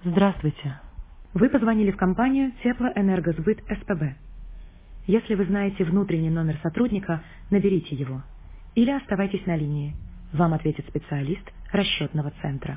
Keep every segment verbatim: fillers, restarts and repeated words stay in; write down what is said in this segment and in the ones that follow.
Здравствуйте. Вы позвонили в компанию Теплоэнергосбыт СПБ. Если вы знаете внутренний номер сотрудника, наберите его. Или оставайтесь на линии. Вам ответит специалист расчетного центра.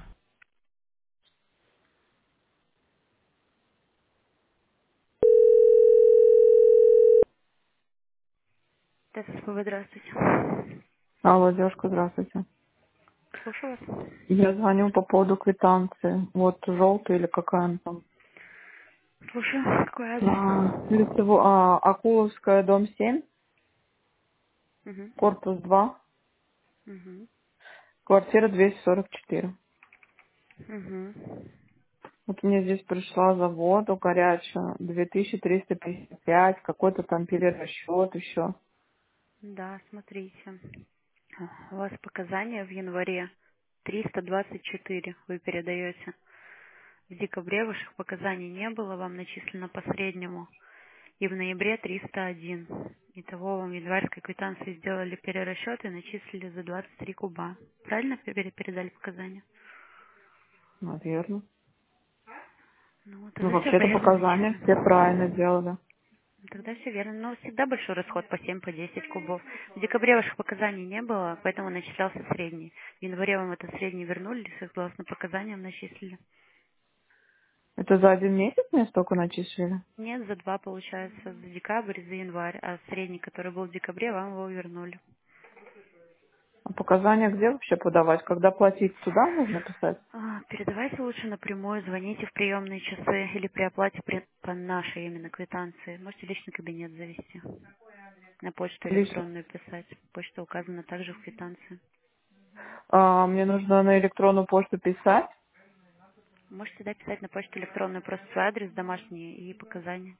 ТССПБ, здравствуйте. Алло, девушка, здравствуйте. Слушаю вас. Я звоню по поводу квитанции. Вот желтая или какая она там. Слушаю. Какой адрес? А, лицево, а, Акуловская, дом семь, Угу. корпус два, Угу. квартира двести сорок четыре. Угу. Вот мне здесь пришла за воду горячую, две тысячи триста пятьдесят пять, какой-то там перерасчет еще. Да, смотрите. У вас показания в январе триста двадцать четыре вы передаете. В декабре ваших показаний не было, вам начислено по среднему. И в ноябре триста один. Итого вам в январской квитанции сделали перерасчет и начислили за двадцать три куба. Правильно пере- передали показания? Наверное. Ну, вот Ну, тогда все вообще-то верно показания все правильно начислено. сделали. Тогда все верно. Но всегда большой расход по семь, по десять кубов. В декабре ваших показаний не было, поэтому начислялся средний. В январе вам этот средний вернули, согласно показаниям начислили. Это за один месяц мне столько начислили? Нет, за два получается, за декабрь и за январь, а средний, который был в декабре, вам его вернули. А показания где вообще подавать? Когда платить, туда нужно писать? А, Передавайте лучше напрямую, звоните в приемные часы или при оплате при- по нашей именно квитанции. Можете личный кабинет завести, на почту Лично. электронную писать. Почта указана также в квитанции. А, мне нужно на электронную почту писать. Можете, да, писать на почту электронную просто свой адрес домашний и показания.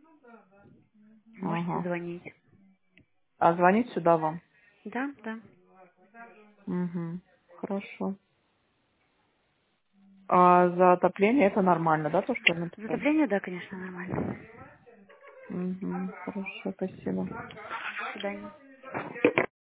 Можете Ага. звонить. А звонить сюда вам? Да, да. Угу. Хорошо. А за отопление это нормально, да, то, что я написала? Затопление, да, конечно, нормально. Угу. Хорошо, спасибо. До свидания.